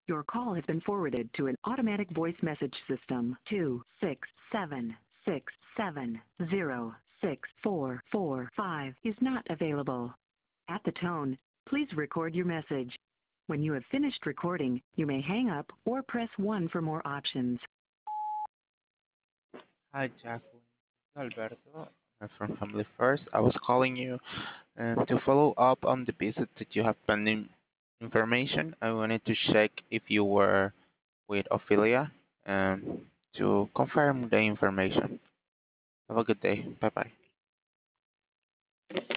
Your call has been forwarded to an automatic voice message system. 26767064445 is not available. At the tone, please record your message. When you have finished recording, you may hang up or press 1 for more options. Hi, Jacqueline. Alberto, I'm from Family First. I was calling you to follow up on the visit that you have pending information. I wanted to check if you were with Ophelia to confirm the information. Have a good day. Bye bye.